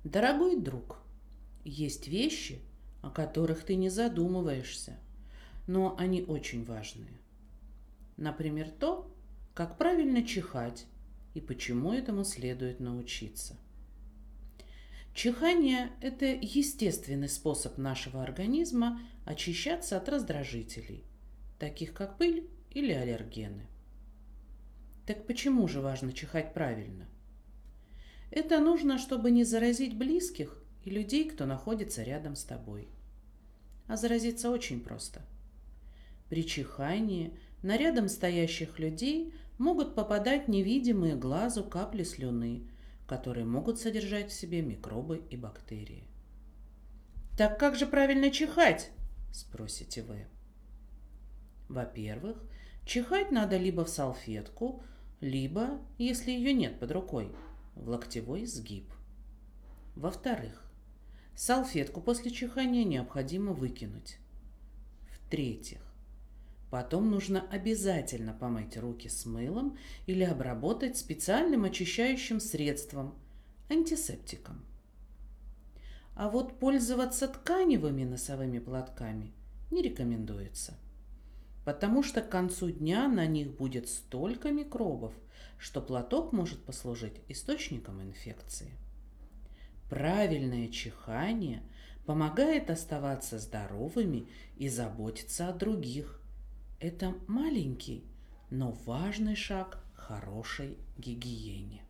Дорогой друг, есть вещи, о которых ты не задумываешься, но они очень важные. Например, то, как правильно чихать и почему этому следует научиться. Чихание– это естественный способ нашего организма очищаться от раздражителей, таких как пыль или аллергены. Так почему же важно чихать правильно? Это нужно, чтобы не заразить близких и людей, кто находится рядом с тобой. А заразиться очень просто. При чихании на рядом стоящих людей могут попадать невидимые глазу капли слюны, которые могут содержать в себе микробы и бактерии. Так как же правильно чихать? Спросите вы. Во-первых, чихать надо либо в салфетку, либо, если ее нет под рукой, в локтевой сгиб. Во-вторых, салфетку после чихания необходимо выкинуть. В-третьих, потом нужно обязательно помыть руки с мылом или обработать специальным очищающим средством, антисептиком. А вот пользоваться тканевыми носовыми платками не рекомендуется, потому что к концу дня на них будет столько микробов, что платок может послужить источником инфекции. Правильное чихание помогает оставаться здоровыми и заботиться о других. Это маленький, но важный шаг к хорошей гигиене.